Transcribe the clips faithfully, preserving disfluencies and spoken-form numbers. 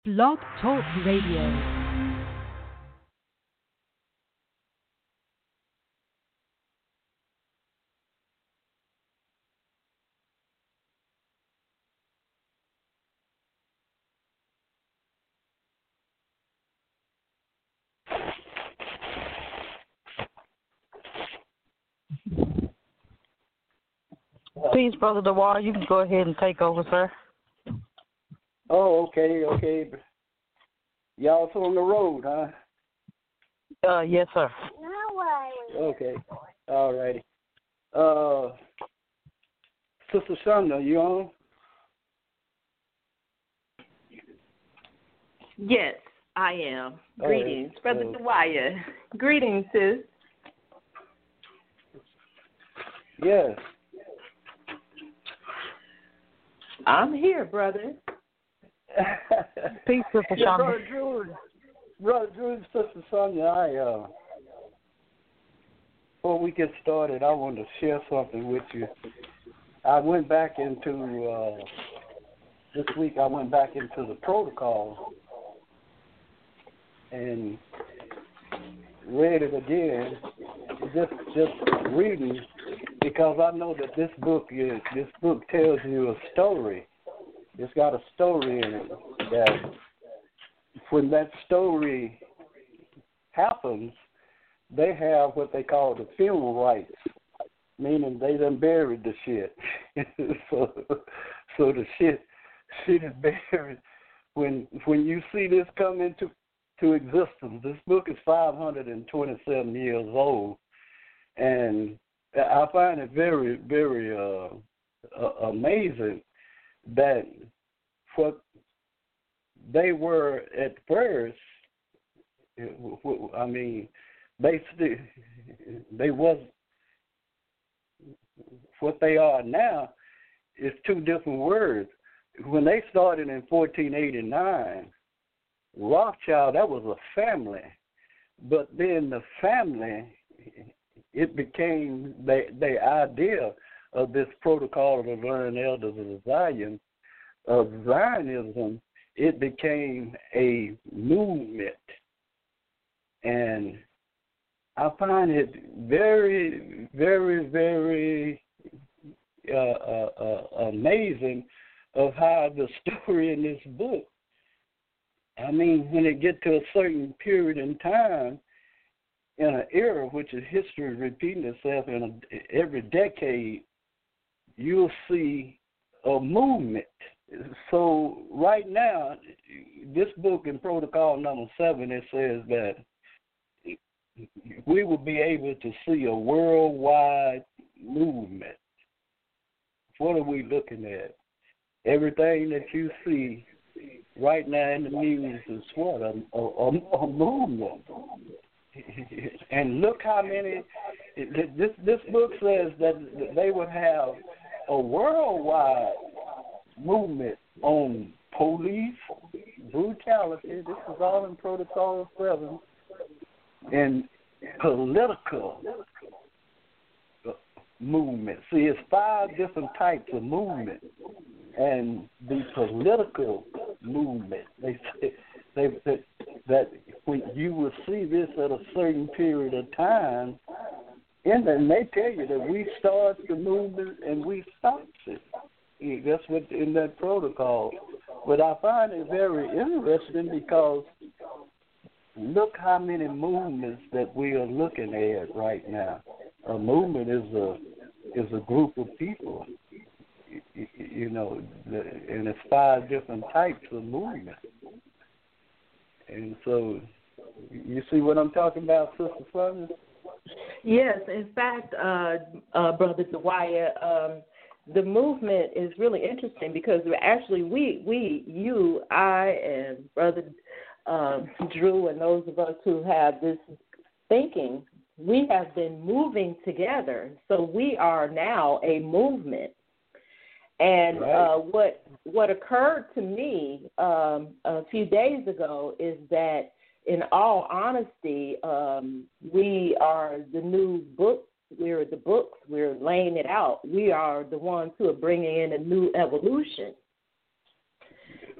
Blog Talk Radio. Peace, Brother DeWar. You can go ahead and take over, sir. Oh, okay, okay. Y'all on the road, huh? Uh, yes, sir. Okay, all righty. Uh, Sister Shonda, you on? Yes, I am. Oh, Greetings, Brother oh. Dwyer. Greetings, sis. Yes. I'm here, brother. Peace, Sister Yeah, Shonda. Brother Drew, Brother Drew, and Sister Sonia, I, uh, before we get started, I want to share something with you. I went back into, uh, this week I went back into the protocol and read it again, just just reading, because I know that this book is, this book tells you a story. It's got a story in it that when that story happens, they have what they call the funeral rites, meaning they done buried the shit. so, so the shit, shit is buried. When when you see this come into to existence, this book is five hundred twenty-seven years old, and I find it very, very uh, uh, amazing that what they were at first, I mean, they still, they was what they are now is two different words. When they started in fourteen eighty-nine, Rothschild, that was a family, but then the family, it became the the idea of this protocol of the learned elders of Zion, of Zionism. It became a movement, and I find it very, very, very uh, uh, uh, amazing of how the story in this book. I mean, when it get to a certain period in time, in an era which is history repeating itself in a, every decade, you'll see a movement. So right now, this book in Protocol Number Seven, it says that we will be able to see a worldwide movement. What are we looking at? Everything that you see right now in the news is what? A, a, a movement. And look how many, this, this book says that they would have a worldwide movement on police brutality. This is all in Protocol seven. And political movement. See, it's five different types of movement. And the political movement, they say they, that, that when you will see this at a certain period of time, and then they tell you that we start the movement and we stop it. That's what in that protocol. But I find it very interesting because look how many movements that we are looking at right now. A movement is a is a group of people, you know, and it's five different types of movement. And so, you see what I'm talking about, Sister Sonia? Yes, in fact, uh, uh, Brother Dwyer, um, the movement is really interesting because we're actually, we, we, you, I, and Brother uh, Drew, and those of us who have this thinking, we have been moving together. So we are now a movement. And Right. uh, what what occurred to me um, a few days ago is that, in all honesty, um, we are the new book. We're the books. We're laying it out. We are the ones who are bringing in a new evolution.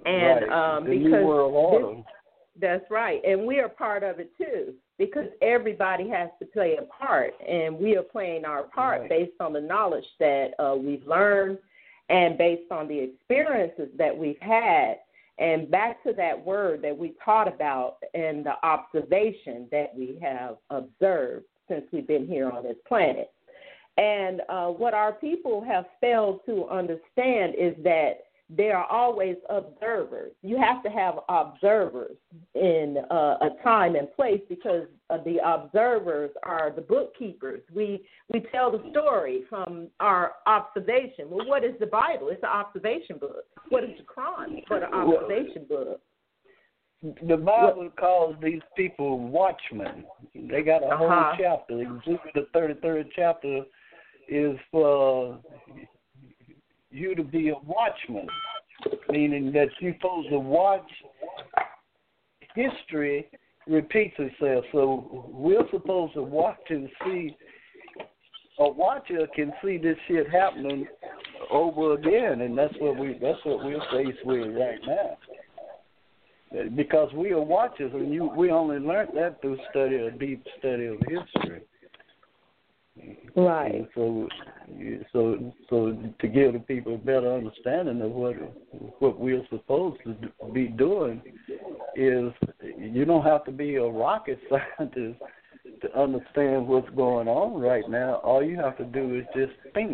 And right. um, the because New World Order. This, that's right, and we are part of it too, because everybody has to play a part, and we are playing our part right. based on the knowledge that uh, we've learned and based on the experiences that we've had. And back to that word that we taught about and the observation that we have observed since we've been here on this planet. And uh, what our people have failed to understand is that there are always observers. You have to have observers in uh, a time and place, because uh, the observers are the bookkeepers. We we tell the story from our observation. Well, what is the Bible? It's an observation book. What is the Quran? But an observation book. The Bible what? calls these people watchmen. They got a uh-huh. whole chapter. Exhibit the thirty-third chapter is for you to be a watchman, meaning that you're supposed to watch history repeats itself. So we're supposed to watch and see. A watcher can see this shit happening over again, and that's what we that's what we're faced with right now. Because we are watchers, and you we only learned that through study, a deep study of history. Right. So, so, so to give the people a better understanding of what what we're supposed to be doing is, you don't have to be a rocket scientist to understand what's going on right now. All you have to do is just think.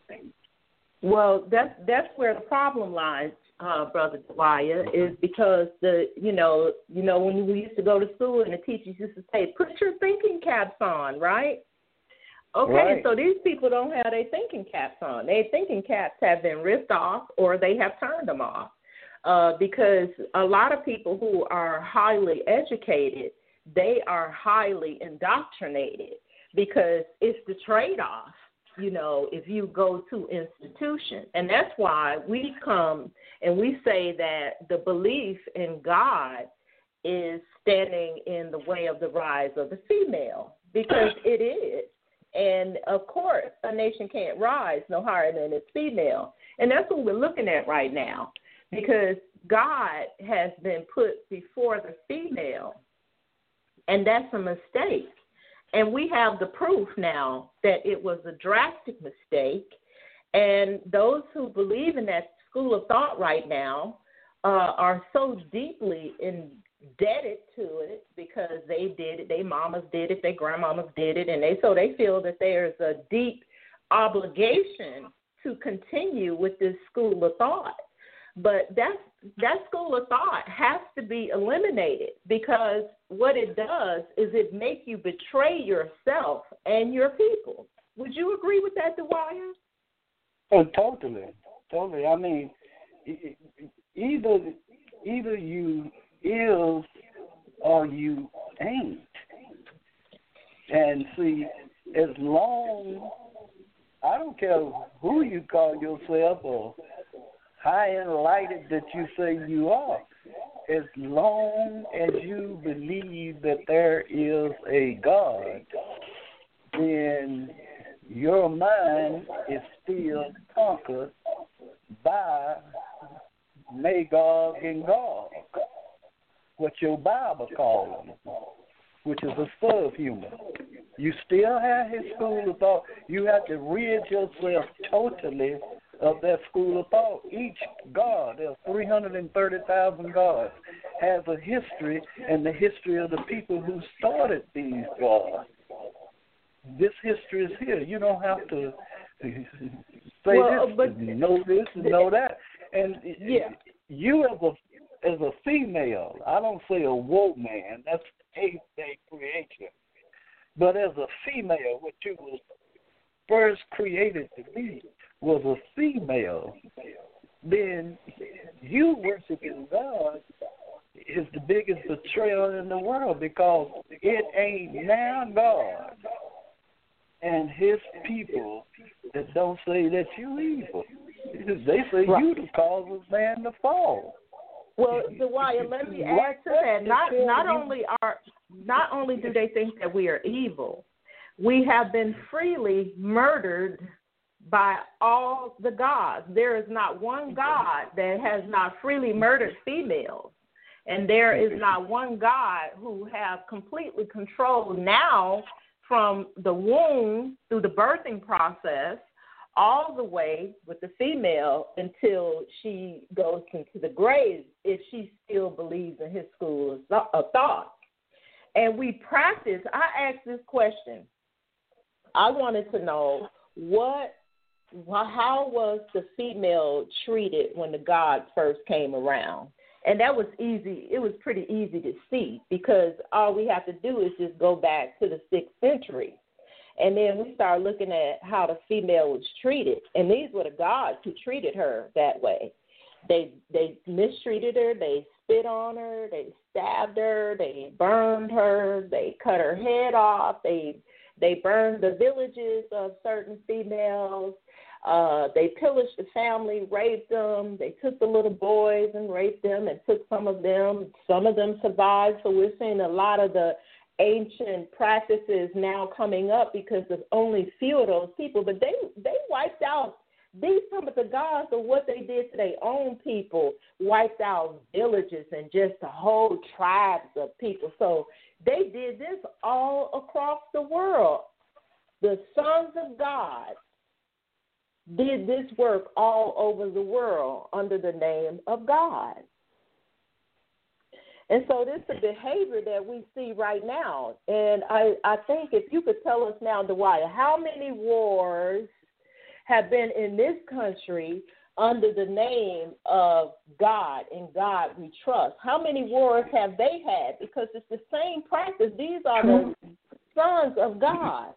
Well, that's that's where the problem lies, uh, Brother Dwyer, is because the you know you know when we used to go to school and the teachers used to say, "Put your thinking caps on," right? Okay, right. So these people don't have their thinking caps on. Their thinking caps have been ripped off, or they have turned them off, uh, because a lot of people who are highly educated, they are highly indoctrinated, because it's the trade-off, you know, if you go to institution. And that's why we come and we say that the belief in God is standing in the way of the rise of the female, because it is. And, of course, a nation can't rise no higher than its female. And that's what we're looking at right now, because God has been put before the female, and that's a mistake. And we have the proof now that it was a drastic mistake. And those who believe in that school of thought right now uh, are so deeply indebted to it, because they did it, their mamas did it, their grandmamas did it, and they so they feel that there's a deep obligation to continue with this school of thought. But that's, that school of thought has to be eliminated, because what it does is it makes you betray yourself and your people. Would you agree with that, Dwyer? Oh, totally, totally. I mean, either either you is or you ain't. And see, as long, I don't care who you call yourself or how enlightened that you say you are, as long as you believe that there is a God, then your mind is still conquered by Magog and Gog, what your Bible calls them, which is a subhuman. You still have his school of thought. You have to rid yourself totally of that school of thought. Each God, there's three hundred thirty thousand gods, has a history, and the history of the people who started these gods. This history is here. You don't have to say well, this, but, know this, and know that. And yeah. you as a as a female, I don't say a woke man, that's eighth-day creation. But as a female, what you was first created to be was a female, then you worshiping God is the biggest betrayal in the world, because it ain't now God and his people that don't say that you evil. They say right. You the cause of man to fall. Well, Dwyer, let me add to that. Not not only are not only do they think that we are evil, we have been freely murdered by all the gods. There is not one god that has not freely murdered females. And there is not one God who has completely controlled now from the womb through the birthing process all the way with the female until she goes into the grave if she still believes in his school of thought. And we practice. I asked this question. I wanted to know what, how was the female treated when the gods first came around? And that was easy. It was pretty easy to see because all we have to do is just go back to the sixth century. And then we start looking at how the female was treated. And these were the gods who treated her that way. They they mistreated her. They spit on her. They stabbed her. They burned her. They cut her head off. They they burned the villages of certain females. Uh, they pillaged the family, raped them. They took the little boys and raped them and took some of them. Some of them survived. So we're seeing a lot of the ancient practices now coming up because of only few of those people. But they, they wiped out these, some of the gods of what they did to their own people, wiped out villages and just the whole tribes of people. So they did this all across the world. The sons of God did this work all over the world under the name of God. And so this is the behavior that we see right now. And I, I think if you could tell us now, Dwyer, how many wars have been in this country under the name of God and God we trust? How many wars have they had? Because it's the same practice. These are the sons of God.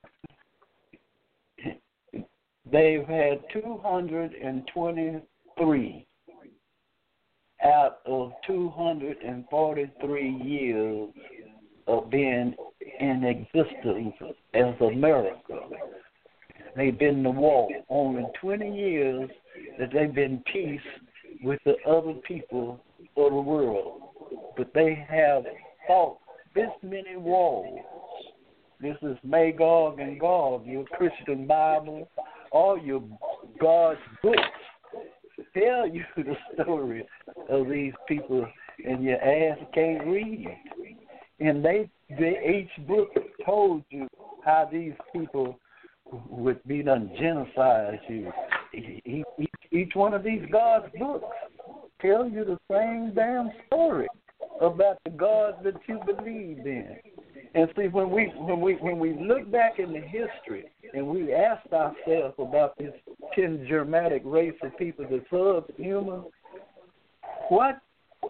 They've had two hundred twenty-three out of two hundred forty-three years of being in existence as America. They've been in the war. Only twenty years that they've been peace with the other people of the world. But they have fought this many wars. This is Magog and Gog, your Christian Bible, all your God's books tell you the story of these people, and your ass can't read. And they, they each book told you how these people would be done genocide you. Each, each one of these God's books tell you the same damn story about the God that you believe in. And see, when we when we when we look back in the history and we ask ourselves about this ten Germanic race of people that's subhuman, what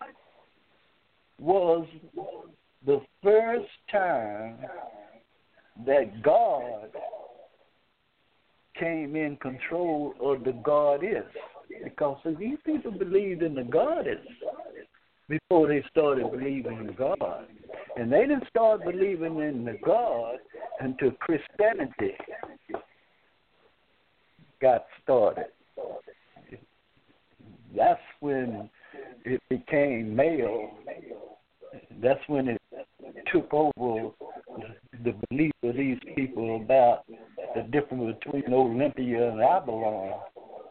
was the first time that God came in control of the goddess? Because see, these people believed in the goddess before they started believing in God. And they didn't start believing in the God until Christianity got started. That's when it became male. That's when it took over the belief of these people about the difference between Olympia and Avalon.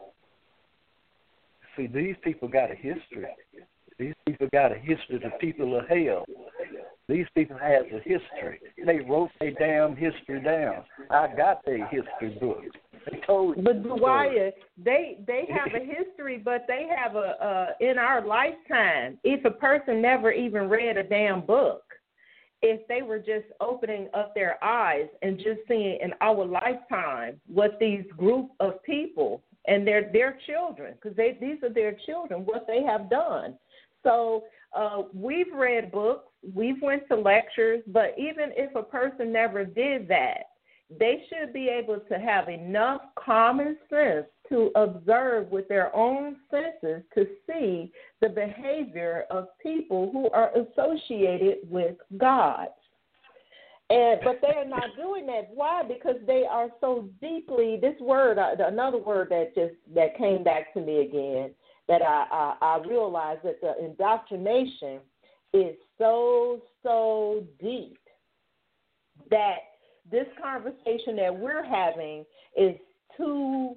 See, these people got a history. These people got a history, the people of hell. These people have a history. They wrote their damn history down. I got their history book. They told you. But Dwyer, they they have a history, but they have a uh, in our lifetime. If a person never even read a damn book, if they were just opening up their eyes and just seeing in our lifetime what these group of people and their their children, because they these are their children, what they have done. So uh, we've read books, we've went to lectures, but even if a person never did that, they should be able to have enough common sense to observe with their own senses to see the behavior of people who are associated with God. And but they are not doing that. Why? Because they are so deeply, this word, another word that just that came back to me again, that I, I, I realized that the indoctrination is so, so deep that this conversation that we're having is too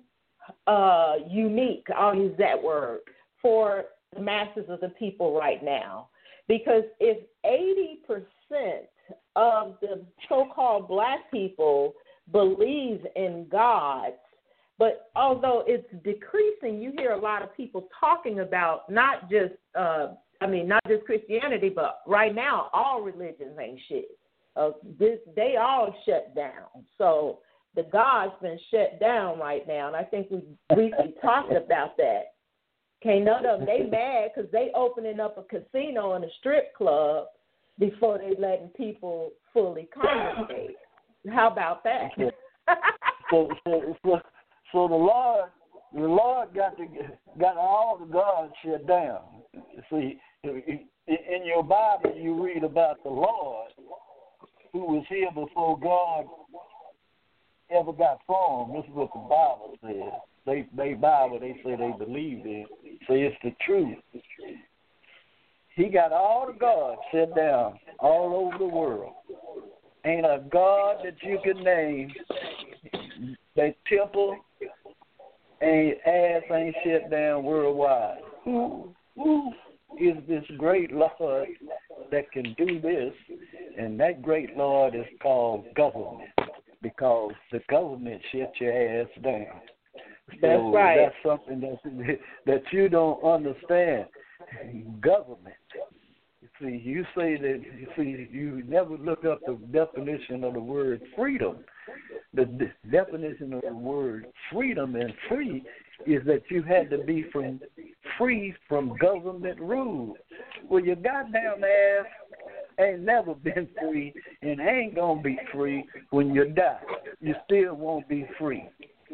uh, unique, I'll use that word, for the masses of the people right now. Because if eighty percent of the so-called black people believe in God, but although it's decreasing, you hear a lot of people talking about not just, uh, I mean, not just Christianity, but right now all religions ain't shit. Uh, this, they all shut down. So the God's been shut down right now, and I think we briefly talked about that. Can't none of them, they mad because they opening up a casino and a strip club before they letting people fully congregate. How about that? so, so, so, so the Lord, the Lord got the got all the gods shut down. See, in your Bible you read about the Lord who was here before God ever got formed. This is what the Bible says. They, they Bible, they say they believe in. So it's the truth. He got all the gods set down all over the world. Ain't a God that you can name that temple and ass ain't shut down worldwide. Who, who is this great Lord that can do this? And that great Lord is called government, because the government shut your ass down. That's so right. That's something that that you don't understand. Government. See, you say that. You see, you never look up the definition of the word freedom. The de- definition of the word freedom and free is that you had to be from free from government rule. Well, your goddamn ass ain't never been free and ain't gonna be free when you die. You still won't be free.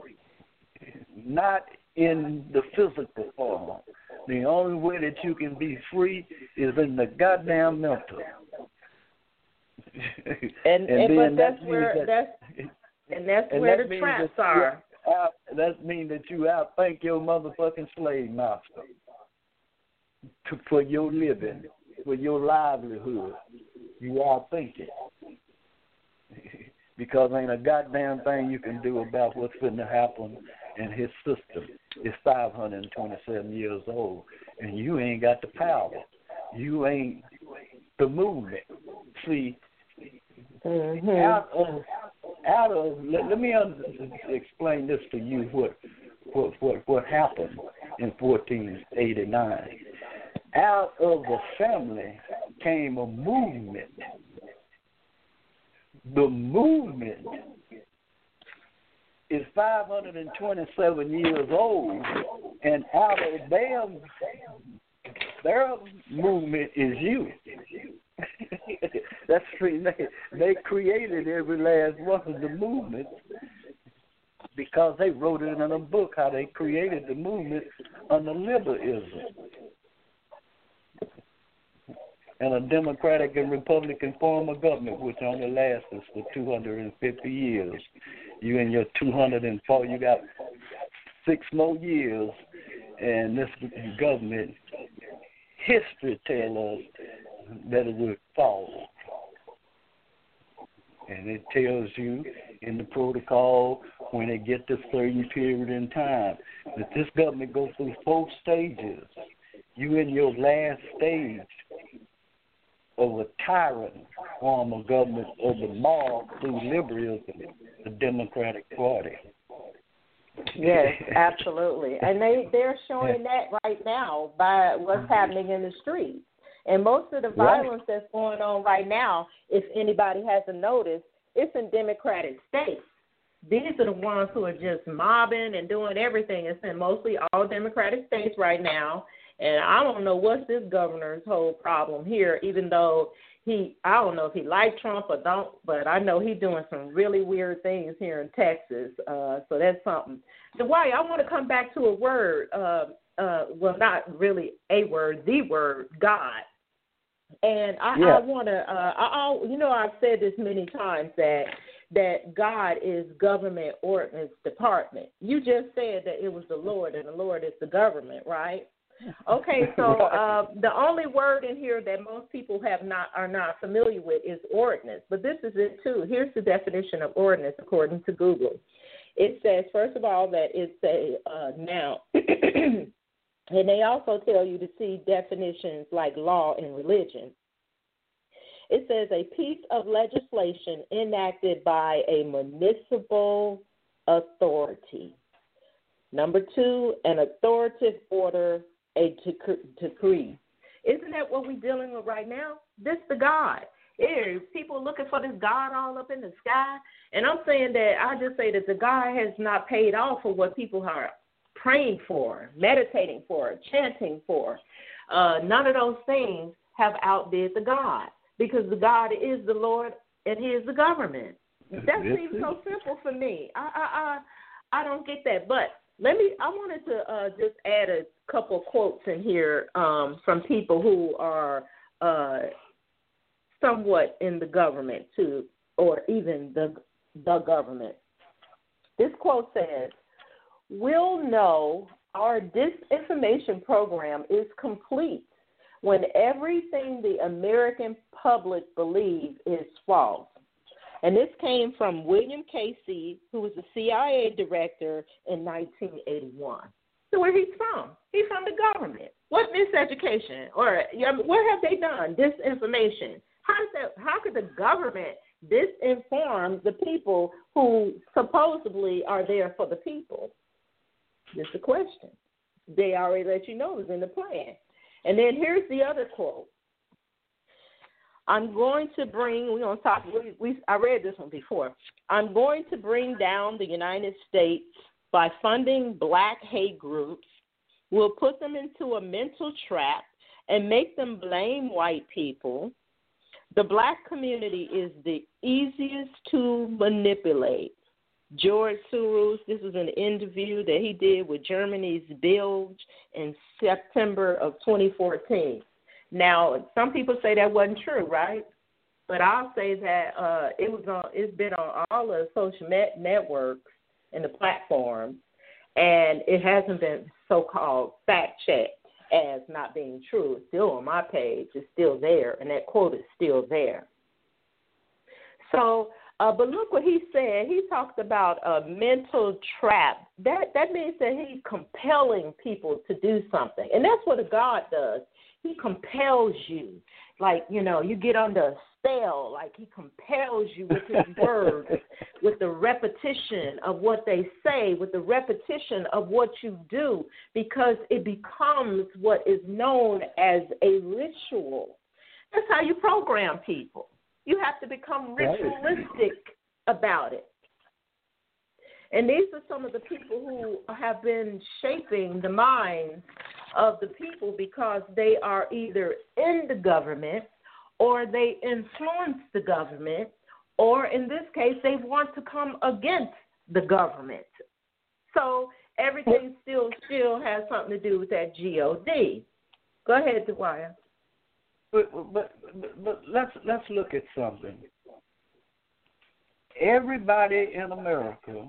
Not in the physical form. The only way that you can be free is in the goddamn mental. and, and, and but that's that where that, that's and that's and where that the traps that are. Out, that means that you outthink your motherfucking slave master to, for your living, for your livelihood. You outthink it. Because ain't a goddamn thing you can do about what's going to happen in his system. It's five hundred twenty-seven years old, and you ain't got the power. You ain't the movement. See, mm-hmm. out of, out of let, let me un- explain this to you, what, what, what, what happened in fourteen eighty-nine. Out of the family came a movement. The movement is five hundred twenty-seven years old, and out of them, their movement is you. That's free. They, they created every last one of the movements because they wrote it in a book how they created the movement under liberalism. And a Democratic and Republican form of government, which only lasts for two hundred fifty years. You and your two hundred four, you got six more years, and this government, history tells us that it will fall. And it tells you in the protocol when they get this certain period in time that this government goes through four stages. You in your last stage of a tyrant form of government of the mob through liberalism, the Democratic Party. Yes, absolutely. And they, they're showing that right now by what's happening in the streets. And most of the violence right. that's going on right now, if anybody hasn't noticed, it's in Democratic states. These are the ones who are just mobbing and doing everything. It's in mostly all Democratic states right now. And I don't know what's this governor's whole problem here, even though he, I don't know if he liked Trump or don't, but I know he's doing some really weird things here in Texas. Uh, so that's something. Dwight, I want to come back to a word, uh, uh, well, not really a word, the word, God. And I, yeah. I want to, uh, I, I, you know, I've said this many times that that God is government ordinance department. You just said that it was the Lord, and the Lord is the government, right? Okay, so uh, the only word in here that most people have not are not familiar with is ordinance, but this is it too. Here's the definition of ordinance according to Google. It says, first of all, that it's a uh, noun. And they also tell you to see definitions like law and religion. It says a piece of legislation enacted by a municipal authority. Number two, an authoritative order, a decree. Isn't that what we're dealing with right now? This the God. Here, people looking for this God all up in the sky. And I'm saying that, I just say that the God has not paid off for what people are praying for, meditating for, chanting for. Uh, none of those things have outdid the God, because the God is the Lord and He is the government. That seems so simple for me. I I I, I don't get that. But let me. I wanted to uh, just add a couple quotes in here um, from people who are uh, somewhat in the government too, or even the the government. This quote says, "We'll know our disinformation program is complete when everything the American public believes is false." And this came from William Casey, who was the C I A director in nineteen eighty-one. So where he's from? He's from the government. What miseducation? Or what have they done? Disinformation. How does that? How could the government disinform the people who supposedly are there for the people? Just a question. They already let you know it's in the plan. And then here's the other quote. I'm going to bring, we're going to talk, we, we, I read this one before. I'm going to bring down the United States by funding black hate groups. We'll put them into a mental trap and make them blame white people. The black community is the easiest to manipulate. George Soros, this was an interview that he did with Germany's Bild in September of twenty fourteen. Now, some people say that wasn't true, right? But I'll say that uh, it was on. It's been on all the social net networks and the platforms, and it hasn't been so-called fact-checked as not being true. It's still on my page. It's still there, and that quote is still there. So, uh, but look what he said. He talked about a mental trap. That that means that he's compelling people to do something, and that's what a God does. He compels you. Like, you know, you get under a spell. Like, he compels you with his words, with the repetition of what they say, with the repetition of what you do, because it becomes what is known as a ritual. That's how you program people. You have to become ritualistic about it. And these are some of the people who have been shaping the minds of the people, because they are either in the government or they influence the government, or in this case, they want to come against the government. So everything still still has something to do with that G O D. Go ahead, Dwyer. But, but, but, but let's let's look at something. Everybody in America,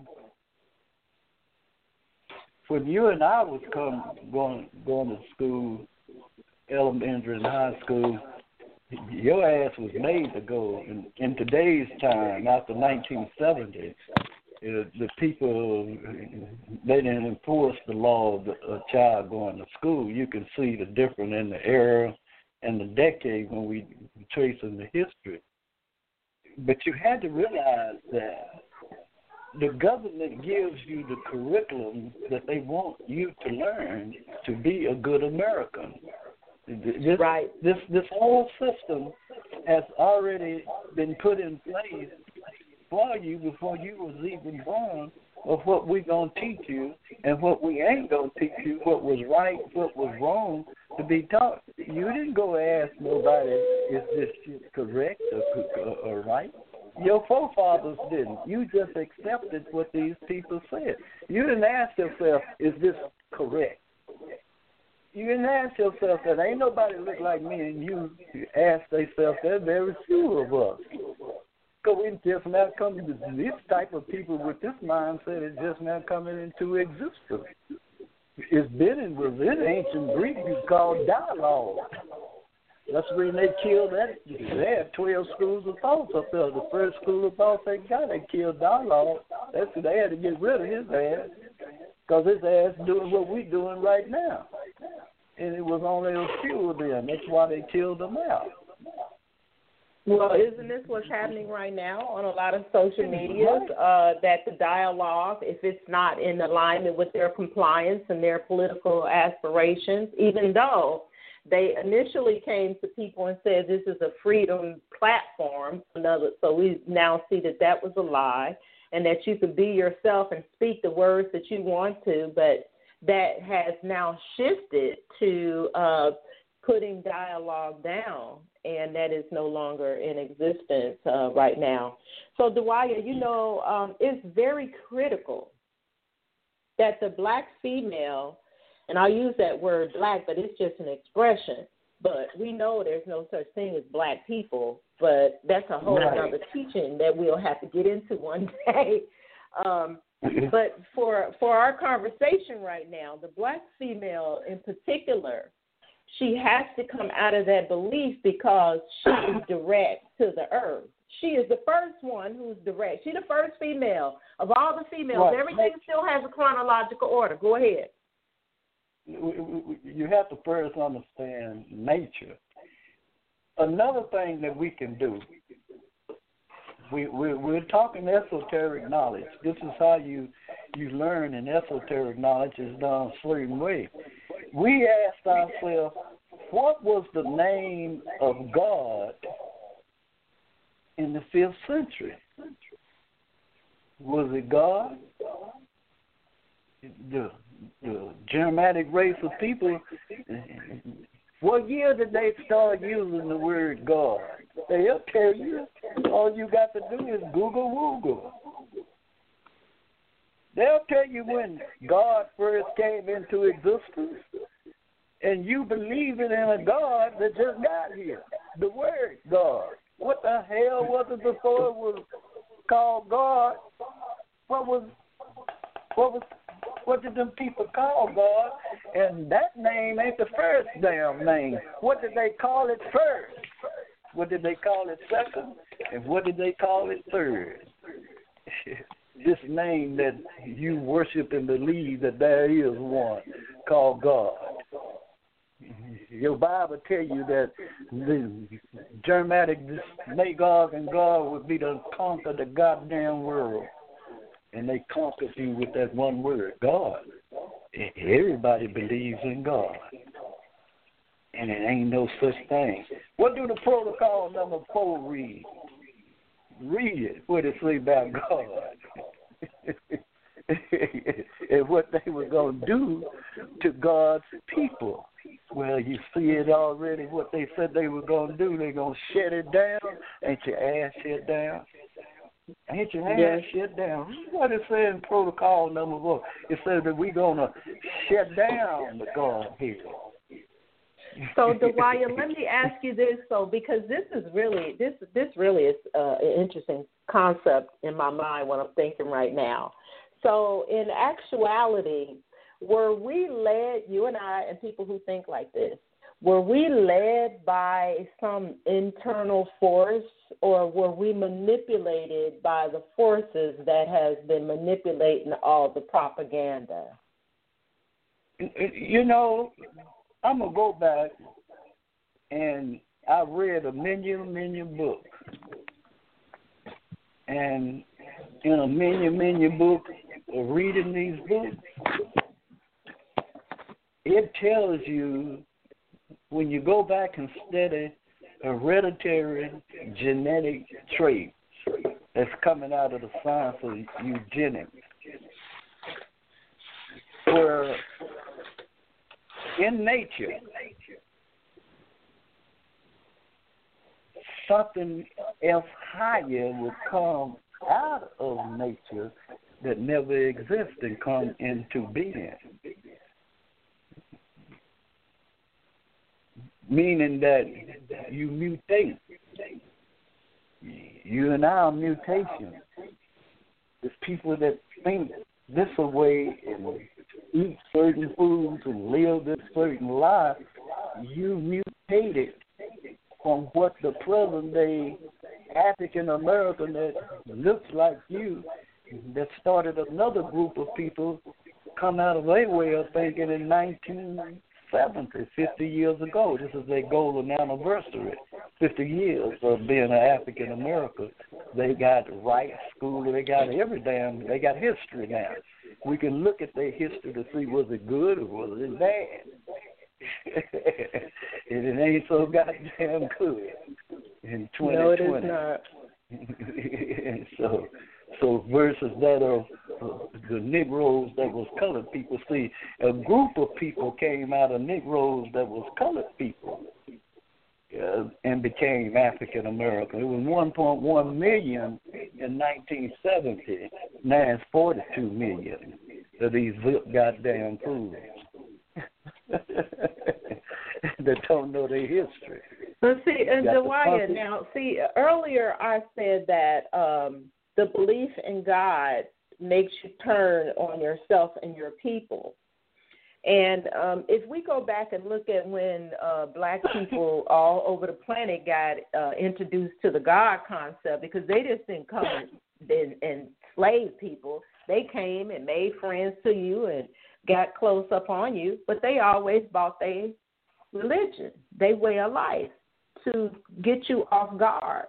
when you and I was come going going to school, elementary and high school, your ass was made to go. In, in today's time, after nineteen seventy, uh, the people, they didn't enforce the law of the, a child going to school. You can see the difference in the era and the decade when we tracing the history. But you had to realize that the government gives you the curriculum that they want you to learn to be a good American. This, right. This this whole system has already been put in place for you before you was even born, of what we're going to teach you and what we ain't going to teach you, what was right, what was wrong to be taught. You didn't go ask nobody, is this shit correct or, or, or right? Your forefathers didn't. You just accepted what these people said. You didn't ask yourself, is this correct? You didn't ask yourself that. Ain't nobody look like me and you. You ask themselves that. Very few of us. Because we just now coming to this type of people with this mindset is just now coming into existence. It's been in, was in ancient Greek, it's called dialogue. That's the reason they killed that. They had twelve schools of thought up there. The first school of thought they got, they killed Dialogue. That's who they had to get rid of his ass, because his ass doing what we doing right now. And it was only a few of them. That's why they killed them out. Well, isn't this what's happening right now on a lot of social medias, uh, that the dialogue, if it's not in alignment with their compliance and their political aspirations, even though they initially came to people and said this is a freedom platform, another, so we now see that that was a lie, and that you could be yourself and speak the words that you want to, but that has now shifted to uh, putting dialogue down, and that is no longer in existence uh, right now. So, Dwyer, you know, um, it's very critical that the black female, and I'll use that word black, but it's just an expression, but we know there's no such thing as black people, but that's a whole right. other teaching that we'll have to get into one day. Um, but for for our conversation right now, the black female in particular, she has to come out of that belief because she is direct to the earth. She is the first one who's direct. She's the first female. Of all the females, right. everything still has a chronological order. Go ahead. You have to first understand nature. Another thing that we can do, we, we, we're talking esoteric knowledge. This is how you, you learn, and esoteric knowledge is done a certain way. We asked ourselves, what was the name of God in the fifth century? Was it God? The, the Germanic race of people, what year did they start using the word God? They'll tell you. All you got to do is Google Woogle. They'll tell you when God first came into existence, and you believe in a God that just got here. The word God. What the hell was it before it was called God? What was what was what did them people call God? And that name ain't the first damn name. What did they call it first? What did they call it second? And what did they call it third? This name that you worship and believe that there is one called God. Your Bible tell you that the Germanic Magog and God would be to conquer the goddamn world. And they conquered you with that one word, God. Everybody believes in God. And it ain't no such thing. What do the protocol number four read? Read it. What it say about God. And what they were going to do to God's people. Well, you see it already, what they said they were going to do. They're going to shut it down. Ain't your ass shut down? Ain't your ass Yes. shut down? What it says in protocol number one? It says that we're going to shut down the God here. So, Dwyer, let me ask you this, so because this is really this this really is uh, an interesting concept in my mind when I'm thinking right now. So, in actuality, were we led, you and I and people who think like this, were we led by some internal force, or were we manipulated by the forces that has been manipulating all the propaganda? You know, I'm going to go back, and I read a million, million books. And in a million, million book of reading these books, it tells you, when you go back and study hereditary genetic traits that's coming out of the science of eugenics, where in nature, something else higher will come out of nature that never exists and come into being. Meaning that you mutate. You and I are mutation. There's people that think this way and eat certain foods and live this certain life. You mutated from what the present day African American that looks like you, that started another group of people come out of their way of thinking in nineteen seventy, fifty years ago. This is their golden anniversary, fifty years of being an African American. They got right school, they got every damn, they got history now. We can look at their history to see was it good or was it bad. And it ain't so goddamn good in twenty twenty. No, it is not. And so, so versus that of uh, the Negroes that was colored people. See, a group of people came out of Negroes that was colored people uh, and became African American. It was one point one million in nineteen seventy. Now it's forty-two million of these goddamn fools that don't know their history. But see, and Dewaya, now, see, earlier I said that um, the belief in God makes you turn on yourself and your people. And um, if we go back and look at when uh, black people all over the planet got uh, introduced to the God concept, because they just didn't come and, and enslave people. They came and made friends to you and got close up on you, but they always bought their religion, their way of life, to get you off guard.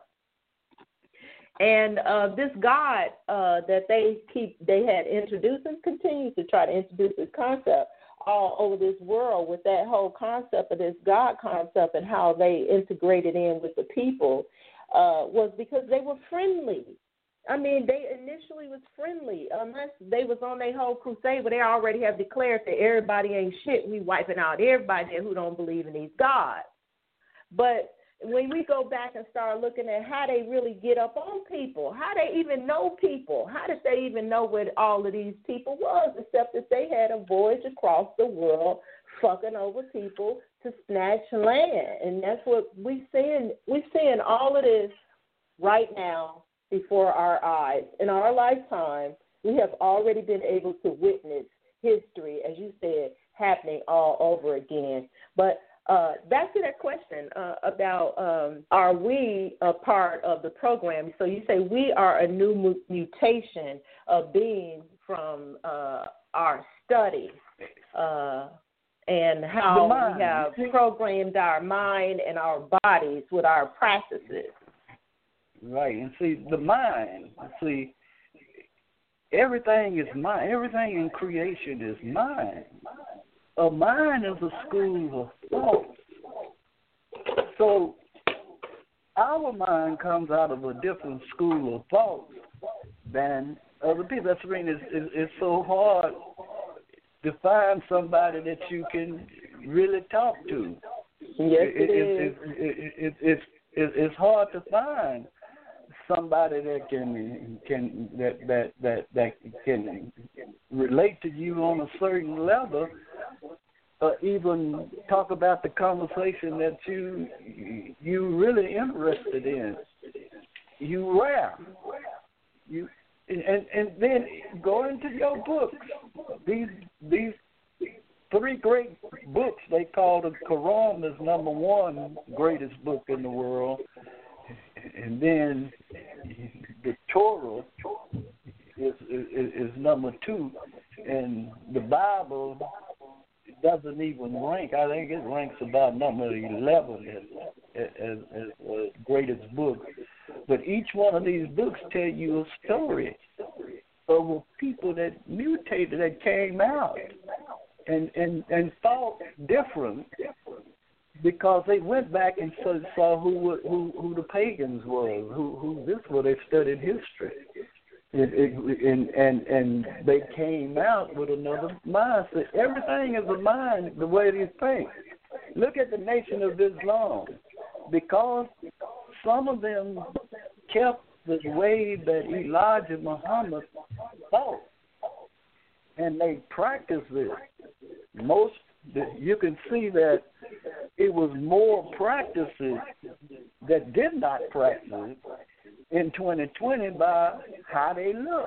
And uh, this God uh, that they keep, they had introduced and continues to try to introduce this concept all over this world, with that whole concept of this God concept and how they integrated in with the people, uh, was because they were friendly. I mean, they initially was friendly, unless they was on their whole crusade, but they already have declared that everybody ain't shit. We wiping out everybody there who don't believe in these gods. But when we go back and start looking at how they really get up on people, how they even know people, how did they even know what all of these people was, except that they had a voyage across the world fucking over people to snatch land. And that's what we seeing. We're seeing all of this right now before our eyes. In our lifetime, we have already been able to witness history, as you said, happening all over again. But Uh, back to that question uh, about um, are we a part of the program? So you say we are a new mu- mutation of being from uh, our study uh, and how we have programmed our mind and our bodies with our practices. Right, and see, the mind, see, everything is mind. Everything in creation is mind. A mind is a school of thought. So our mind comes out of a different school of thought than other people. That's the reason it's, it's, it's so hard to find somebody that you can really talk to. Yes, it, it is. It, it, it, it, it, it's hard to find somebody that can can that that that that can relate to you on a certain level, or even talk about the conversation that you you really interested in. You rare. You and and then go into your books. These these three great books, they call the Quran is number one greatest book in the world. And then the Torah is, is is number two, and the Bible doesn't even rank. I think it ranks about number eleven as as, as the greatest book. But each one of these books tell you a story of people that mutated, that came out and and, and thought different, because they went back and saw who who who the pagans were, who who this was. They studied history, it, it, and and and they came out with another mindset. Everything is a mind, the way they think. Look at the Nation of Islam, because some of them kept the way that Elijah Muhammad thought, and they practiced it. Most you can see that it was more practices that did not practice it in twenty twenty by how they look.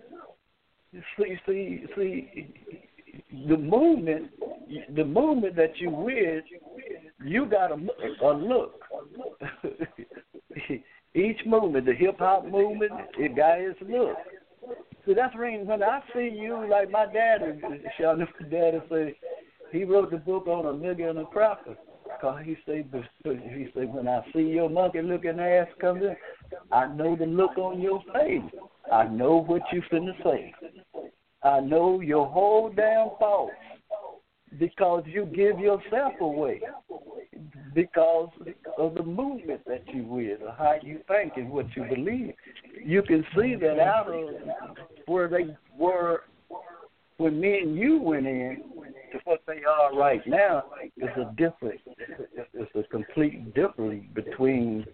See, see, see, the movement, the movement that you with, you got a, a look. Each movement, the hip hop movement, it got its look. So that's the reason when I see you, like my dad, Sean, my dad say, he wrote the book on a nigger and a cracker. Cause he said, he said, when I see your monkey looking ass come in, I know the look on your face. I know what you finna say. I know your whole damn thoughts because you give yourself away. Because of the movement that you with, or how you think and what you believe. You can see that out of where they were when me and you went in to what they are right now is a difference. It's a complete difference between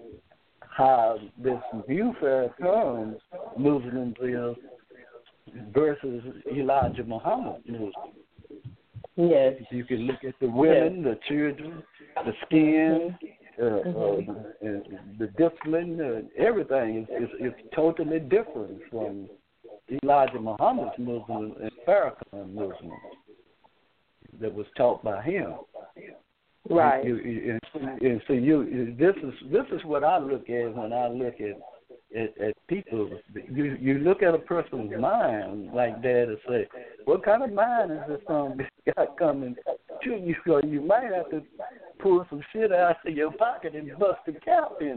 how this new Farrakhan Muslims is versus Elijah Muhammad Muslims. Yes. You can look at the women, yes. the children, the skin, uh, mm-hmm. uh, and the discipline, uh, everything is, is, is totally different from Elijah Muhammad's Muslim and Farrakhan Muslim that was taught by him. Right. You, you, and, and so you, this is this is what I look at when I look at At, at people. You you look at a person's mind like that and say, what kind of mind is this um guy coming to you? Or you might have to pull some shit out of your pocket and bust a cap in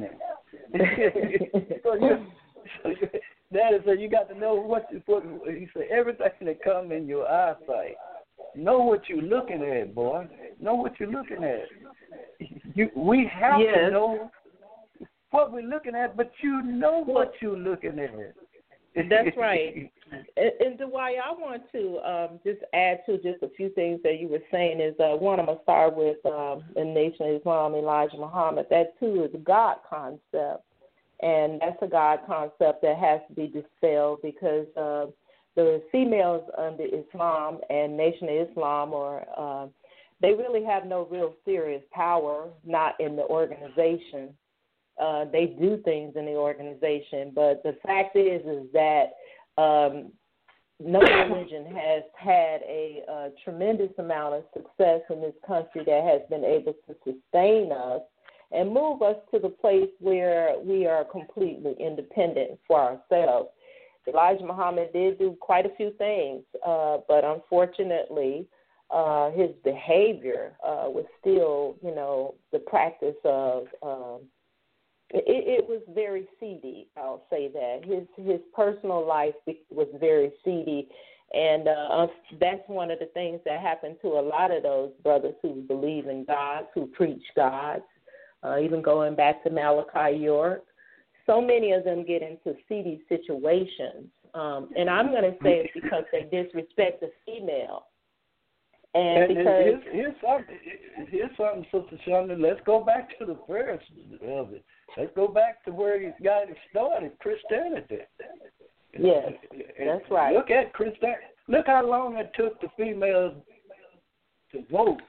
it. so you, so you, that is, so you got to know what you put. He said everything that come in your eyesight. Know what you're looking at, boy. Know what you're looking at. You we have yes. to know what we're looking at, but you know what you're looking at. That's right. And, and Dwight, I want to um, just add to just a few things that you were saying. Is uh, one, I'm going to start with um, the Nation of Islam, Elijah Muhammad. That, too, is a God concept. And that's a God concept that has to be dispelled because uh, the females under Islam and Nation of Islam are uh, they really have no real serious power, not in the organization. Uh, they do things in the organization, but the fact is, is that um, no religion has had a, a tremendous amount of success in this country that has been able to sustain us and move us to the place where we are completely independent for ourselves. Elijah Muhammad did do quite a few things, uh, but unfortunately, uh, his behavior uh, was still, you know, the practice of um, It, it was very seedy, I'll say that. His his personal life was very seedy, and uh, that's one of the things that happened to a lot of those brothers who believe in God, who preach God, uh, even going back to Malachi York. So many of them get into seedy situations, um, and I'm going to say it's because they disrespect the female. And, and because here's, here's something, here's something, Sister Shonda. Let's go back to the first of it. Let's go back to where he got it started, Christianity. Yes, that's right. Look at Christianity. Look how long it took the females to vote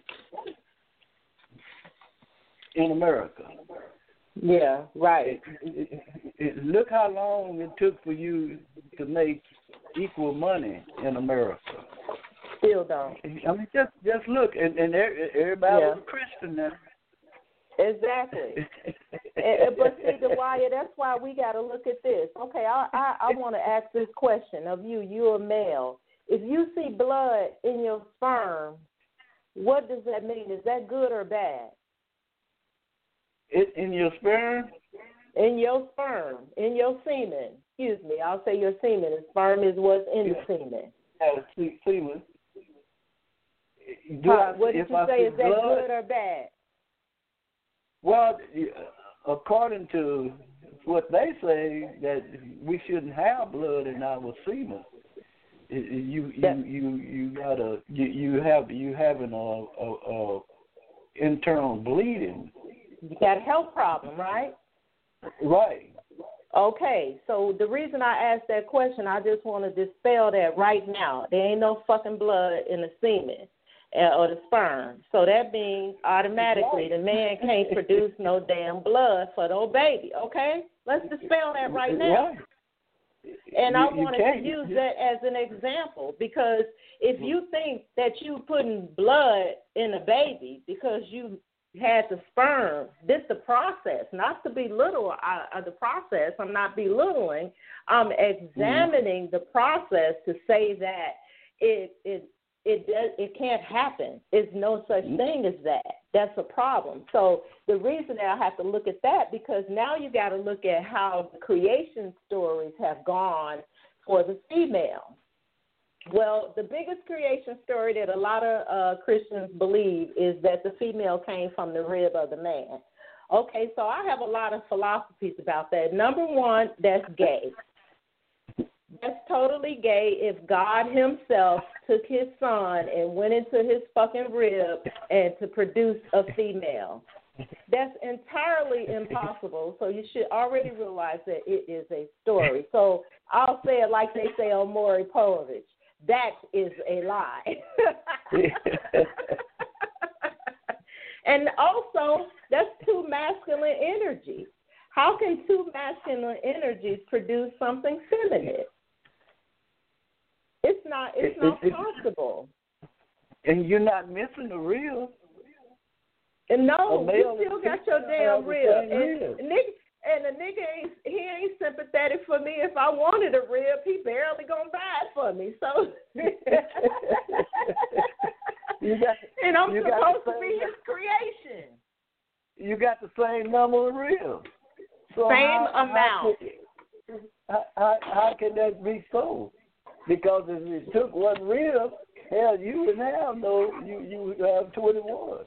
in America. Yeah, right. It, it, it, look how long it took for you to make equal money in America. Still don't. I mean, just just look, and, and everybody yeah. was a Christian now. Exactly. and, but see, Dewaya, that's why we got to look at this. Okay, I I, I want to ask this question of you. You're a male. If you see blood in your sperm, what does that mean? Is that good or bad? It, in your sperm? In your sperm, in your semen. Excuse me, I'll say your semen. And sperm is what's in the semen. Oh, semen. Do I, what did you say? Is that blood? Good or bad? Well, according to what they say, that we shouldn't have blood in our semen. You you you you gotta you, you have you having a, a, a internal bleeding. You got a health problem, right? Right. Okay, so the reason I asked that question, I just want to dispel that right now. There ain't no fucking blood in the semen uh, or the sperm. So that means automatically the man can't produce no damn blood for no baby, okay? Let's dispel that right now. Right. And you, I wanted to use you, that as an example because if you think that you putting blood in a baby because you had the sperm, did the process, not to belittle uh, the process. I'm not belittling. I'm examining mm-hmm. the process to say that it it it does, it can't happen. There's no such mm-hmm. thing as that. That's a problem. So the reason that I have to look at that, because now you got to look at how the creation stories have gone for the female. Well, the biggest creation story that a lot of uh, Christians believe is that the female came from the rib of the man. Okay, so I have a lot of philosophies about that. Number one, that's gay. That's totally gay if God himself took his son and went into his fucking rib and to produce a female. That's entirely impossible, so you should already realize that it is a story. So I'll say it like they say on Maury Povich. That is a lie. And also, that's two masculine energies. How can two masculine energies produce something feminine? It's not. It's it, not it, possible. And you're not missing the rib. And no, you still got your damn rib. And, and, nigga, and the nigga ain't he ain't sympathetic for me. If I wanted a rib, he barely gonna buy it for me. So. You got, and I'm you supposed got to be his creation. You got the same number of ribs. So same how, amount. How, how, how can that be so? Because if you took one rib, hell, you would now know you, you would have twenty-one.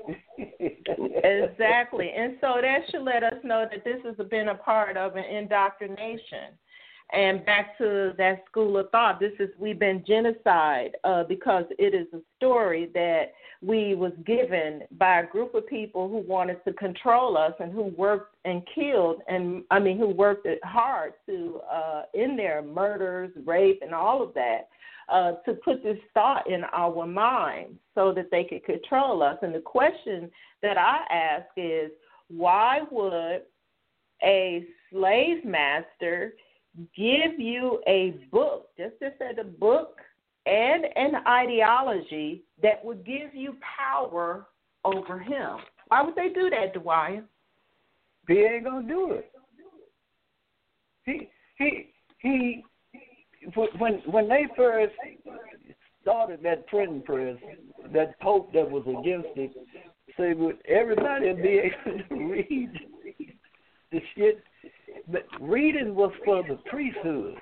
Exactly. And so that should let us know that this has been a part of an indoctrination. And back to that school of thought, this is we've been genocide uh, because it is a story that we was given by a group of people who wanted to control us and who worked and killed and I mean who worked it hard to uh, in their murders, rape, and all of that uh, to put this thought in our minds so that they could control us. And the question that I ask is, why would a slave master give you a book, just as said a book and an ideology that would give you power over him? Why would they do that, Dwyer? He ain't gonna do it. He he he. When when they first started that printing press, that Pope that was against it said, "Would everybody be able to read the shit?" But reading was for the priesthood.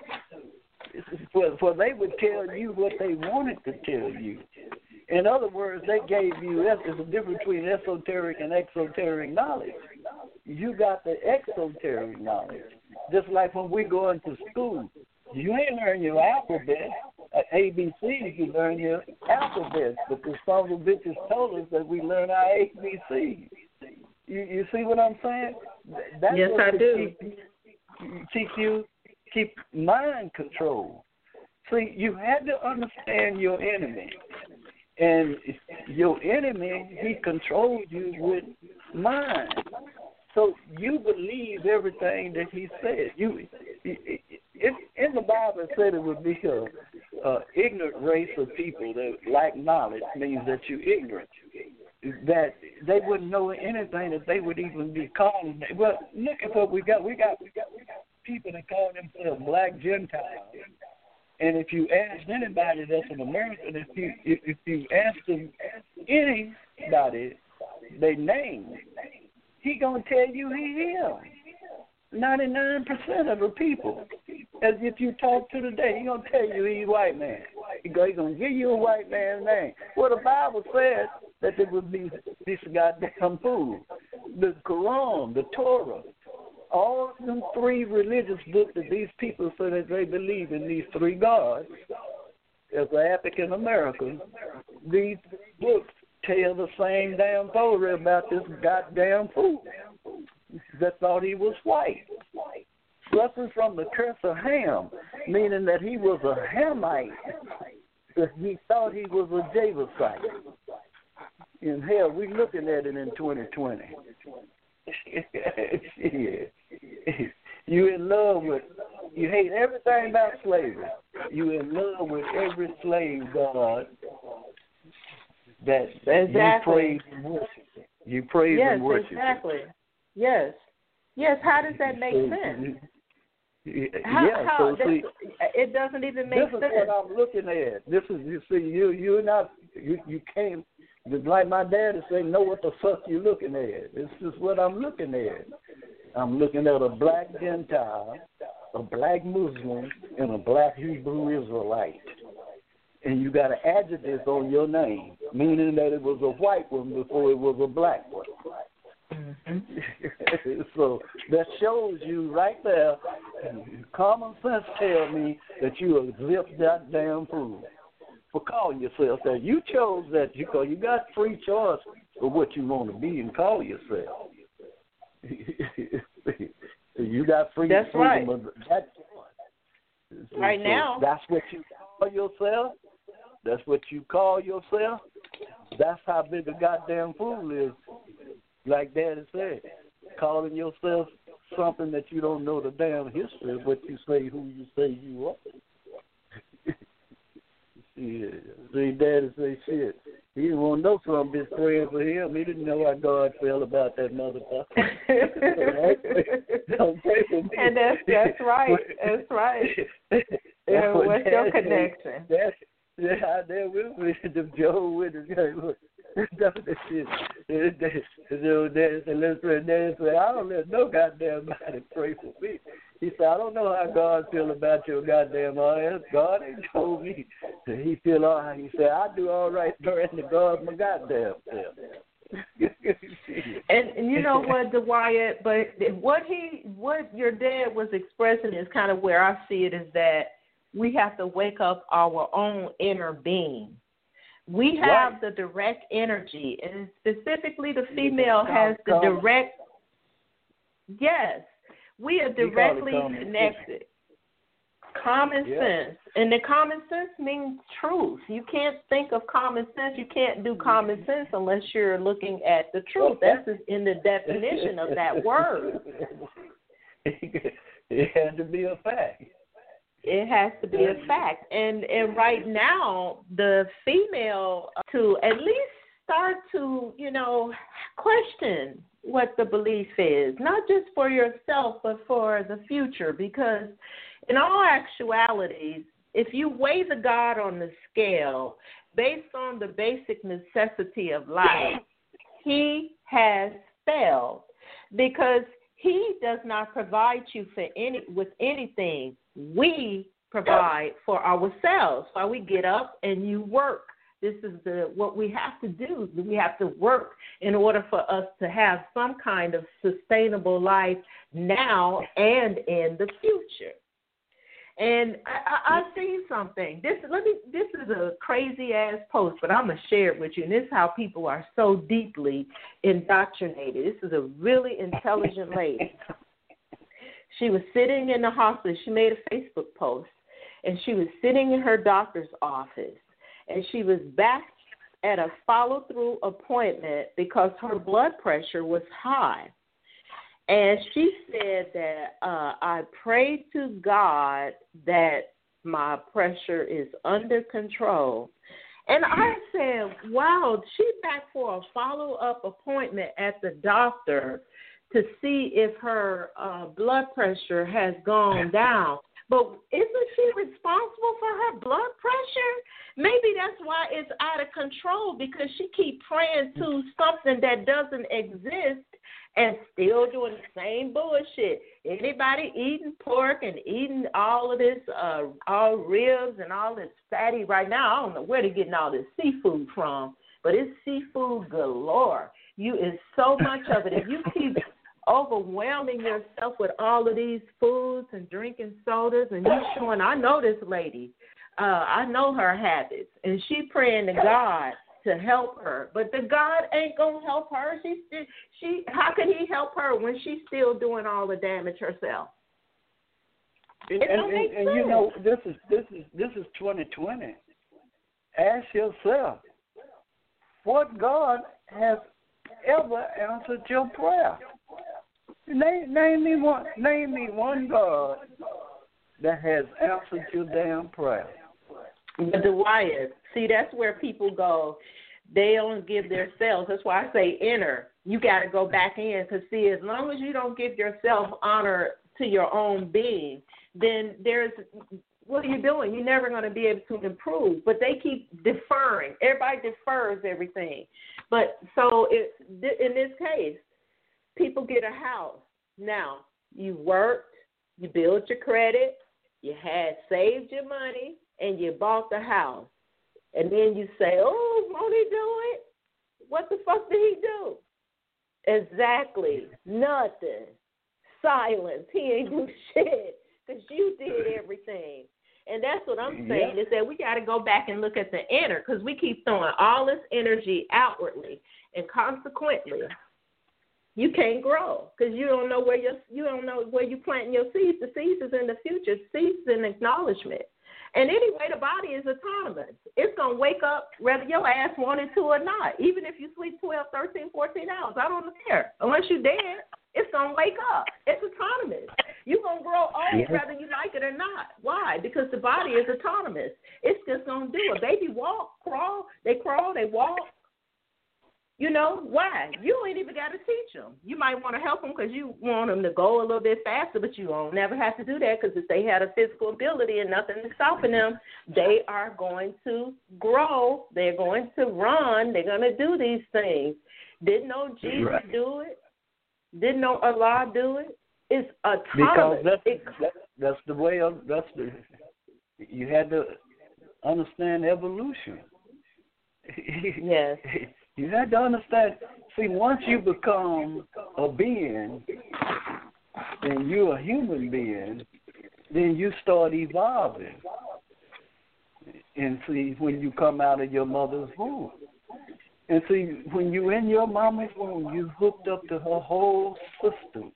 For, for they would tell you what they wanted to tell you. In other words, they gave you, there's a difference between esoteric and exoteric knowledge. You got the exoteric knowledge. Just like when we go into school, you ain't learn your alphabet. Uh, A B Cs, you learn your alphabet. But the sons of bitches told us that we learn our A B Cs. You, you see what I'm saying? That's yes, what I do. Keep, keep you keep mind control. See, you had to understand your enemy, and your enemy, he controls you with mind. So you believe everything that he said. You, it, it, in the Bible, it said it would be a, a ignorant race of people that lack knowledge. Means that you're ignorant. That they wouldn't know anything, that they would even be calling. Well, look at what we got. We got we got we got people that call themselves black Gentiles. And if you ask anybody that's an American, if you if, if you ask them anybody their name, he gonna tell you he him. Ninety-nine percent of the people. As if you talk to today, he gonna tell you he's white man. He gonna, he gonna give you a white man's name. Well, the Bible says that there would be this goddamn fool. The Quran, the Torah, all them three religious books that these people say that they believe in these three gods. As an African American, these books tell the same damn story about this goddamn fool that thought he was white. Suffering from the curse of Ham, meaning that he was a Hamite. That he thought he was a Jebusite. And hell, we looking at it in twenty twenty. Yeah. You in love with, you hate everything about slavery. You in love with every slave god that, that exactly. you praise and worship. You praise yes, and worship. Exactly. Yes. Yes. How does that make so, sense? How, yeah. How, so see, it doesn't even make this sense. This is what I'm looking at. This is you see you you're not you you can't. Like my dad is saying, know what the fuck you looking at. This is what I'm looking at. I'm looking at a black Gentile, a black Muslim, and a black Hebrew Israelite. And you got an adjective on your name, meaning that it was a white one before it was a black one. Mm-hmm. So that shows you right there, common sense tell me that you a zip that damn fool for calling yourself that. You chose that because you got free choice of what you want to be and call yourself. You got free That's freedom right. of that choice. So, right so now. That's what you call yourself. That's what you call yourself. That's how big a goddamn fool is. Like Daddy said, calling yourself something that you don't know the damn history of what you say, who you say you are. Yeah. See, Daddy say shit. He didn't want to know something bitch praying for him. He didn't know how God felt about that motherfucker. Don't pray for me. And that's that's right. That's right. That's and what what's Daddy your connection? That's, yeah, out there with me, the Joe Witness guy. Look, that shit. Daddy said, let's pray. Daddy said, I don't let no goddamn body pray for me. He said, I don't know how God feel about your goddamn ass. God ain't told me. He feel all right. He said, I do all right during the God my goddamn self. and, and you know what, DeWyatt, but what he, what your dad was expressing is kind of where I see it is that we have to wake up our own inner being. We have right. the direct energy, and specifically the female has the direct, yes. We are directly connected. Common yeah. sense. And the common sense means truth. You can't think of common sense. You can't do common sense unless you're looking at the truth. That's in the definition of that word. It has to be a fact. It has to be a fact. And and right now, the female to at least start to, you know, question what the belief is, not just for yourself, but for the future. Because in all actualities, if you weigh the God on the scale based on the basic necessity of life, he has failed because he does not provide you for any with anything. We provide for ourselves. Why we get up and you work. This is the what we have to do. We have to work in order for us to have some kind of sustainable life now and in the future. And I, I, I see something. This let me. This is a crazy ass post, but I'm gonna share it with you. And this is how people are so deeply indoctrinated. This is a really intelligent lady. She was sitting in the hospital. She made a Facebook post, and she was sitting in her doctor's office. And she was back at a follow-through appointment because her blood pressure was high. And she said that uh, I prayed to God that my pressure is under control. And I said, wow, she's back for a follow-up appointment at the doctor to see if her uh, blood pressure has gone down. But isn't she responsible for her blood pressure? Maybe that's why it's out of control, because she keep praying to something that doesn't exist and still doing the same bullshit. Anybody eating pork and eating all of this, uh, all ribs and all this fatty right now, I don't know where they're getting all this seafood from, but it's seafood galore. You is so much of it. If you keep overwhelming yourself with all of these foods and drinking sodas, and you showing, I know this lady, uh, I know her habits, and she praying to God to help her, but the God ain't gonna help her. She, she, how can he help her when she's still doing all the damage herself? And, and, and, and you know, this is this is this is twenty twenty. Ask yourself, what God has ever answered your prayer? Name, name me one. Name me one God that has answered your damn prayer. But DeWyatt, see, that's where people go. They don't give themselves. That's why I say inner. You got to go back in because, see, as long as you don't give yourself honor to your own being, then there's what are you doing? You're never going to be able to improve. But they keep deferring. Everybody defers everything. But so it, in this case, people get a house. Now, you worked, you built your credit, you had saved your money, and you bought the house. And then you say, oh, won't he do it? What the fuck did he do? Exactly. Nothing. Silence. He ain't do shit because you did everything. And that's what I'm saying yeah. is that we got to go back and look at the inner because we keep throwing all this energy outwardly. And consequently, you can't grow because you don't know where your you don't know where you planting your seeds. The seeds is in the future. Seeds is in acknowledgement. And anyway, the body is autonomous. It's going to wake up whether your ass wanted to or not. Even if you sleep twelve, thirteen, fourteen hours, I don't care. Unless you're dead, it's going to wake up. It's autonomous. You're going to grow old whether you like it or not. Why? Because the body is autonomous. It's just going to do it. Baby walk, crawl. They crawl, they walk. You know, why? You ain't even got to teach them. You might want to help them because you want them to go a little bit faster, but you won't never have to do that because if they had a physical ability and nothing is stopping them, they are going to grow. They're going to run. They're going to do these things. Didn't know Jesus right. do it. Didn't know Allah do it. It's autonomous. Because that's, it, that, that's the way of, that's the, you had to understand evolution. Yes. You had to understand, see, once you become a being, and you're a human being, then you start evolving. And see, when you come out of your mother's womb. And see, when you're in your mama's womb, you hooked up to her whole system.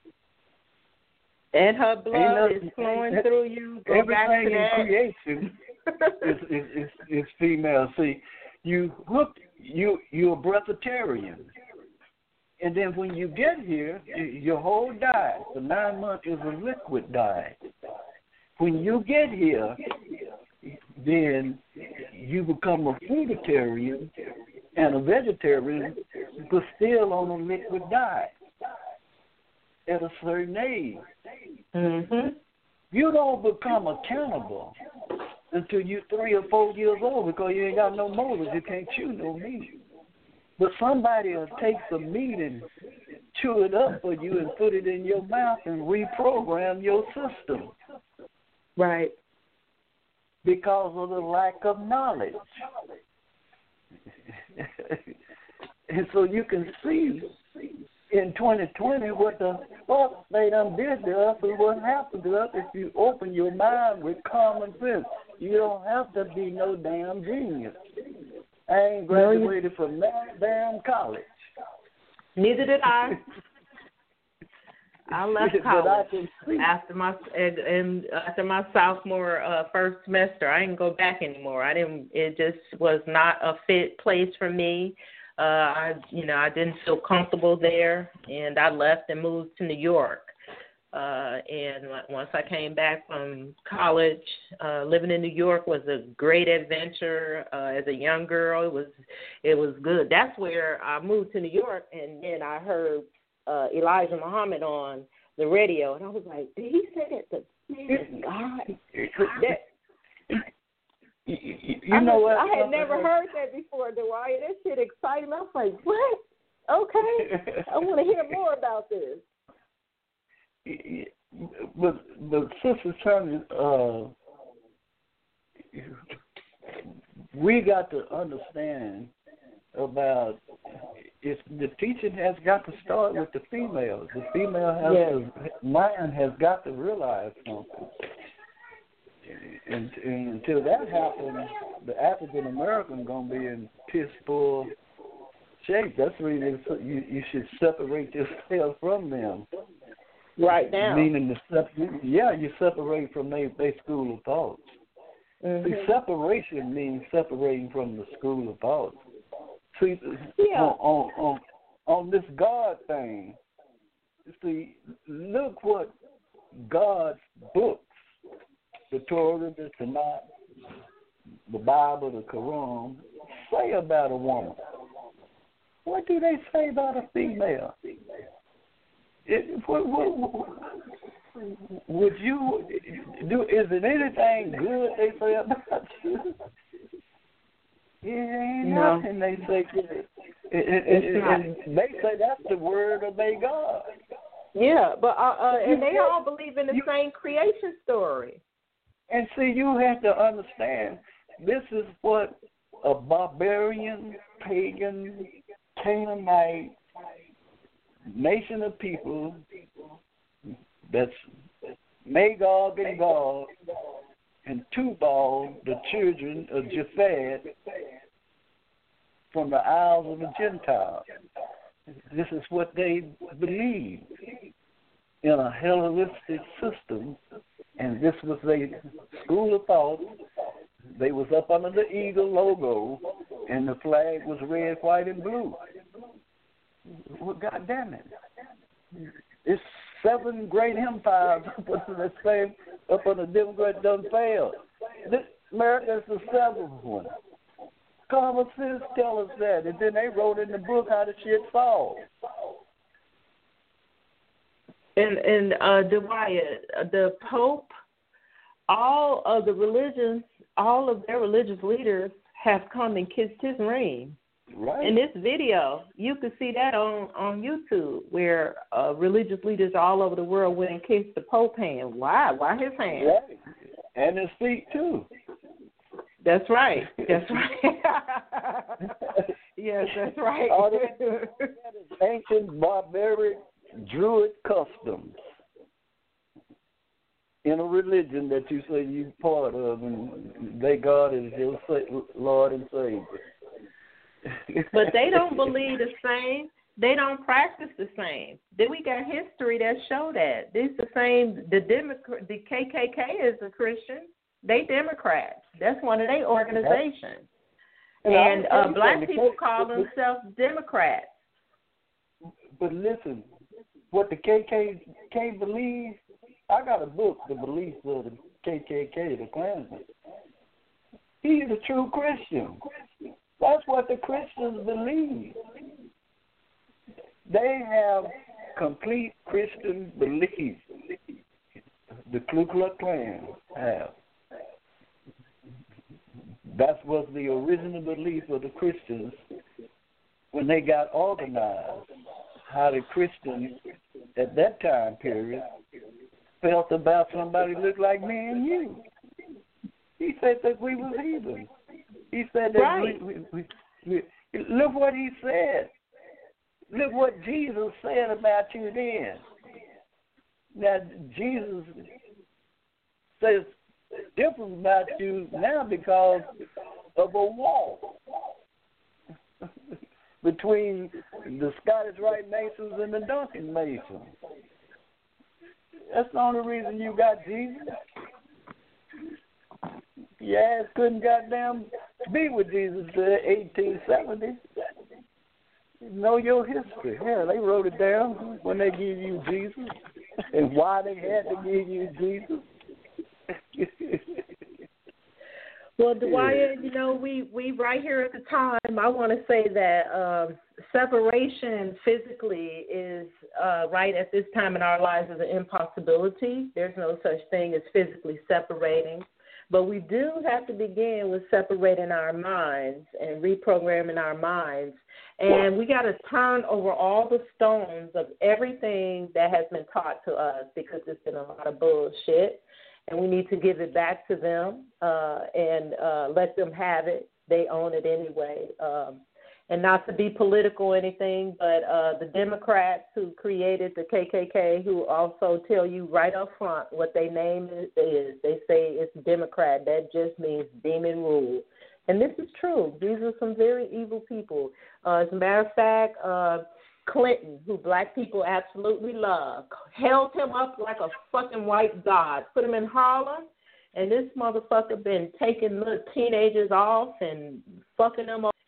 And her blood is flowing through you. Go everything back to that. in creation is, is, is, is female. See, you hooked, you, you're a breatharian. And then when you get here, your whole diet, the nine months is a liquid diet. When you get here, then you become a fruitarian and a vegetarian, but still on a liquid diet at a certain age. Mm-hmm. You don't become a cannibal until you're three or four years old because you ain't got no molars. You can't chew no meat. But somebody will take some meat and chew it up for you and put it in your mouth and reprogram your system. Right. Because of the lack of knowledge. And so you can see in twenty twenty what the fuck they done did to us and what happened to us if you open your mind with common sense. You don't have to be no damn genius. I ain't graduated no, you... from that damn college. Neither did I. I left college I after my and after my sophomore uh, first semester. I didn't go back anymore. I didn't. It just was not a fit place for me. Uh, I, you know, I didn't feel comfortable there, and I left and moved to New York. Uh, and once I came back from college, uh, living in New York was a great adventure. Uh, as a young girl, it was it was good. That's where I moved to New York, and then I heard uh, Elijah Muhammad on the radio, and I was like, did he say that the man is God? That, you, you, you know was, what? I had never heard that before, Dwyer. That shit exciting. I was like, what? Okay, I want to hear more about this. But but Sister Turner, uh, we got to understand about it's the teaching has got to start with the females. The female has yes. to, man has got to realize something. And, and until that happens, the African American gonna be in piss poor shape. That's the reason you you should separate yourself from them. Right now. Meaning, the yeah, you separate from their they school of thoughts. Mm-hmm. See, separation means separating from the school of thoughts. See, yeah. on, on, on, on this God thing, see, look what God's books, the Torah, the Tanakh, the Bible, the Quran, say about a woman. what do they say about a female? It, what, what, what, would you do? Is it anything good they say about you? It ain't No. nothing they say good. It, it, it, and they say that's the word of their God. Yeah, but uh, uh, and they You- all believe in the you- same creation story. And see, you have to understand, this is what a barbarian, pagan, Canaanite nation of people that's Magog and Gog and Tubal, the children of Japheth, from the Isles of the Gentiles. This is what they believe in a Hellenistic system, and this was their school of thought. They was up under the eagle logo, and the flag was red, white, and blue. Well, God damn it. It's seven great empires up under the same, up under Democrat done failed. This, America is the seventh one. Common sense tell us that, and then they wrote in the book how the shit falls. And and uh, Dwight, the Pope, all of the religions, all of their religious leaders have come and kissed his ring. Right. In this video, you can see that on, on YouTube, where uh, religious leaders all over the world went and kissed the Pope hand. Why? Why his hand? Right. And his feet, too. That's right. That's right. Yes, that's right. All that ancient barbaric Druid customs in a religion that you say you're part of, and they God is your Lord and Savior. But they don't believe the same. They don't practice the same. Then we got history that show that. This the same. The Democrat, the K K K is a Christian. They Democrats. That's one of their organizations. And, and uh, black the people K- call the, themselves Democrats. But listen, what the K K K believes, I got a book, The Beliefs of the K K K, the Klansman. He's a true Christian. That's what the Christians believe. They have complete Christian beliefs. The Ku Klux Klan have. That was the original belief of the Christians when they got organized. How the Christians at that time period felt about somebody who looked like me and you. He said that we were heathens. He said that right. we, we, we, we, look what he said. Look what Jesus said about you then. Now, Jesus says different about you now because of a wall between the Scottish Rite Masons and the Duncan Masons. That's the only reason you got Jesus. Your ass couldn't goddamn be with Jesus in eighteen seventy. Know your history. Hell, they wrote it down when they give you Jesus and why they had to give you Jesus. Well, Dwight, you know, we, we right here at the time, I want to say that um, separation physically is uh, right at this time in our lives is an impossibility. There's no such thing as physically separating. But we do have to begin with separating our minds and reprogramming our minds. And we got to turn over all the stones of everything that has been taught to us because it's been a lot of bullshit. And we need to give it back to them uh, and uh, let them have it. They own it anyway. Um, and not to be political or anything, but uh, the Democrats who created the K K K who also tell you right up front what their name is. They say it's Democrat. That just means demon rule. And this is true. These are some very evil people. Uh, as a matter of fact, uh, Clinton, who black people absolutely love, held him up like a fucking white god, put him in Harlem, and this motherfucker been taking little teenagers off and fucking them